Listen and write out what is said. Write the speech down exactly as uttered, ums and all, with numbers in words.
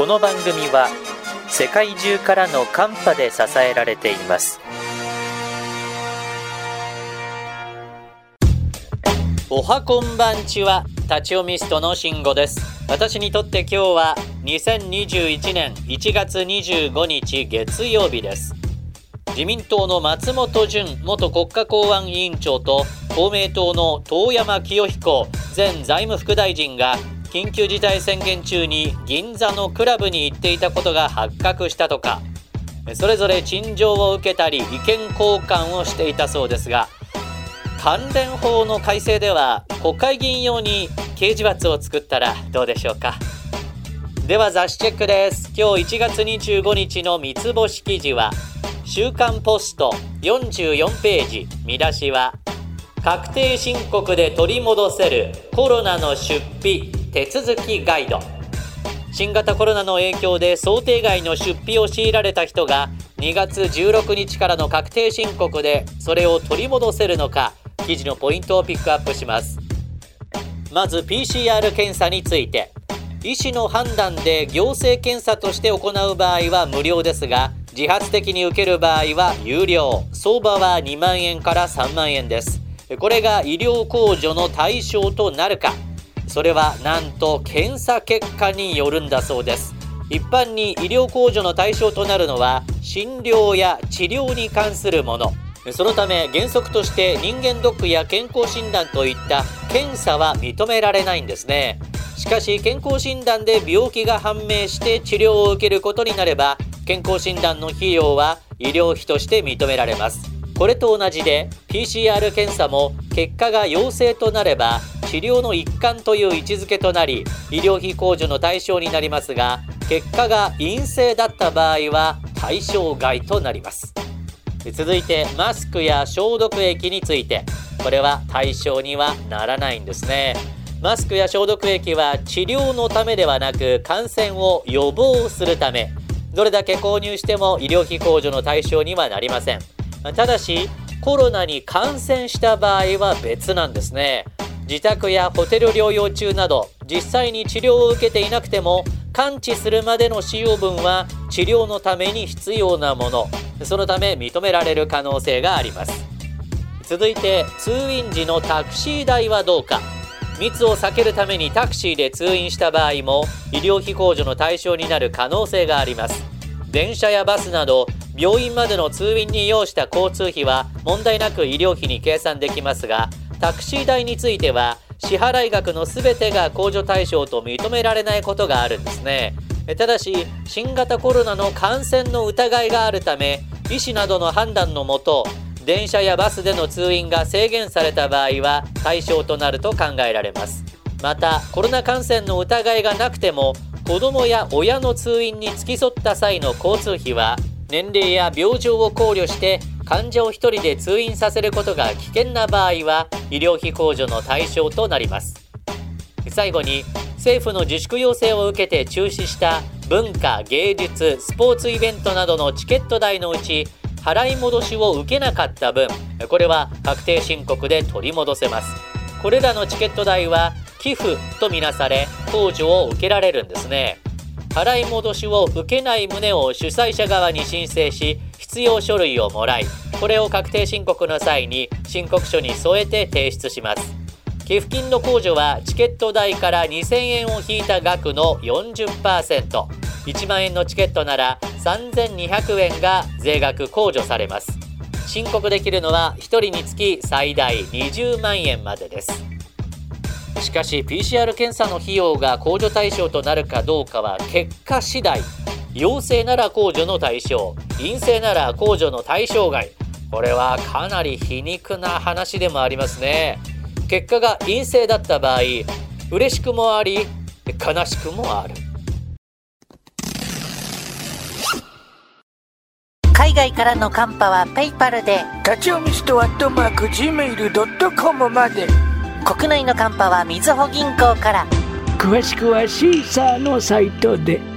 この番組は世界中からのカンパで支えられています。おはこんばんちは、立ち読みストの慎吾です。私にとって今日はにせんにじゅういちねんいちがつにじゅうごにち月曜日です。自民党の松本純元国家公安委員長と公明党の遠山清彦前財務副大臣が緊急事態宣言中に銀座のクラブに行っていたことが発覚したとか、それぞれ陳情を受けたり意見交換をしていたそうですが、関連法の改正では国会議員用に刑事罰を作ったらどうでしょうか。では雑誌チェックです。今日いちがつにじゅうごにちの三つ星記事は週刊ポストよんじゅうよんページ、見出しは確定申告で取り戻せるコロナの出費手続きガイド。新型コロナの影響で想定外の出費を強いられた人がにがつじゅうろくにちからの確定申告でそれを取り戻せるのか、記事のポイントをピックアップします。まず ピーシーアール 検査について、医師の判断で行政検査として行う場合は無料ですが、自発的に受ける場合は有料、相場はにまんえんからさんまんえんです。これが医療控除の対象となるか、それはなんと検査結果によるんだそうです。一般に医療控除の対象となるのは診療や治療に関するもの。そのため原則として人間ドックや健康診断といった検査は認められないんですね。しかし健康診断で病気が判明して治療を受けることになれば、健康診断の費用は医療費として認められます。これと同じで ピーシーアール 検査も結果が陽性となれば治療の一環という位置づけとなり、医療費控除の対象になりますが、結果が陰性だった場合は対象外となります。続いてマスクや消毒液について、これは対象にはならないんですね。マスクや消毒液は治療のためではなく感染を予防するため、どれだけ購入しても医療費控除の対象にはなりません。ただしコロナに感染した場合は別なんですね。自宅やホテル療養中など実際に治療を受けていなくても完治するまでの使用分は治療のために必要なもの、そのため認められる可能性があります。続いて通院時のタクシー代はどうか。密を避けるためにタクシーで通院した場合も医療費控除の対象になる可能性があります。電車やバスなど病院までの通院に要した交通費は問題なく医療費に計算できますが、タクシー代については支払額のすべてが控除対象と認められないことがあるんですね。ただし新型コロナの感染の疑いがあるため、医師などの判断のもと電車やバスでの通院が制限された場合は対象となると考えられます。またコロナ感染の疑いがなくても子どもや親の通院に付き添った際の交通費は年齢や病状を考慮して患者を一人で通院させることが危険な場合は医療費控除の対象となります。最後に政府の自粛要請を受けて中止した文化、芸術、スポーツイベントなどのチケット代のうち払い戻しを受けなかった分、これは確定申告で取り戻せます。これらのチケット代は寄付とみなされ控除を受けられるんですね。払い戻しを受けない旨を主催者側に申請し、必要書類をもらい、これを確定申告の際に申告書に添えて提出します。寄付金の控除はチケット代からにせんえんを引いた額の よんじゅっパーセント、いちまんえんのチケットならさんぜんにひゃくえんが税額控除されます。申告できるのはひとりにつき最大にじゅうまんえんまでです。しかし ピーシーアール 検査の費用が控除対象となるかどうかは結果次第。陽性なら控除の対象、陰性なら控除の対象外。これはかなり皮肉な話でもありますね。結果が陰性だった場合、嬉しくもあり悲しくもある。 海外からのカンパはペイパルで、 立ち読みストアットマーク ジーメールドットコム まで。 国内のカンパはみずほ銀行から。 詳しくはシーサーのサイトで。